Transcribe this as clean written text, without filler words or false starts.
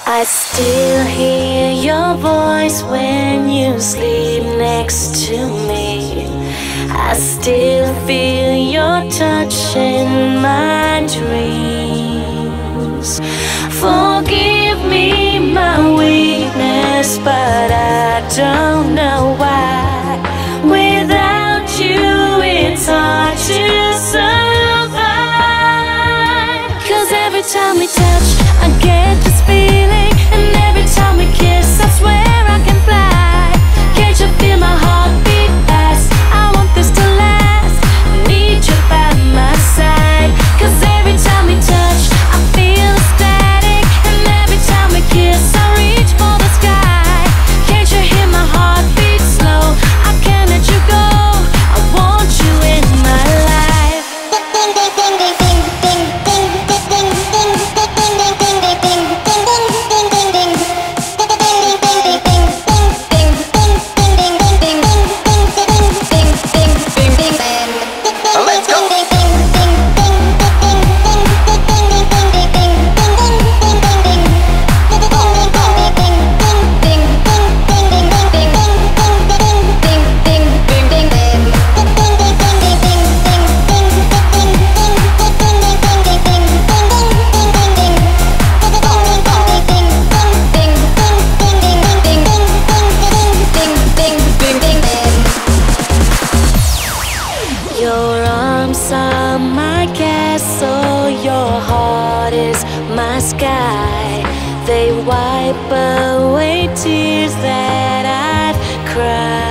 I still hear your voice when you sleep next to me. I still feel your touch in my dreams. Forgive me my weakness, but I don't know why. Without you it's hard to survive. 'Cause every time we touch I get this feeling, and every time we kiss I swear I can fly. Can't you feel my heartbeat fast? I want this to last. I need you by my side. 'Cause every time we touch I feel ecstatic, and every time we kiss I reach for the sky. Can't you hear my heartbeat slow? I can't let you go. I want you in my life. Your arms are my castle, your heart is my sky. They wipe away tears that I'd cry.